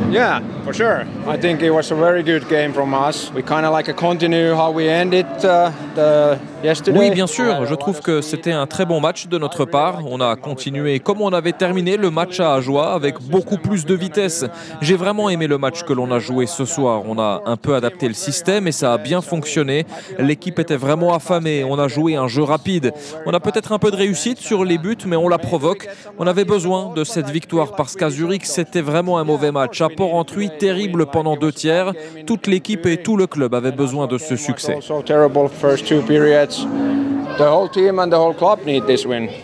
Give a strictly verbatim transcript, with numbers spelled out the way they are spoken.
Yeah, for sure. I think it was a very good game from us. We kind of like continue how we ended uh, the yesterday. Oui, bien sûr, je trouve que c'était un très bon match de notre part. On a continué comme on avait terminé le match à Ajoie avec beaucoup plus de vitesse. J'ai vraiment aimé le match que l'on a joué ce soir. On a un peu adapté le système et ça a bien fonctionné. L'équipe était vraiment affamée. On a joué un jeu rapide. On a peut-être un peu de réussite sur les buts, mais on la provoque. On avait besoin de cette victoire parce qu'à Zurich, c'était vraiment un mauvais match. À Port-Rentruy, terrible pendant deux tiers. Toute l'équipe et tout le club avaient besoin de ce succès. The whole team and the whole club need this win.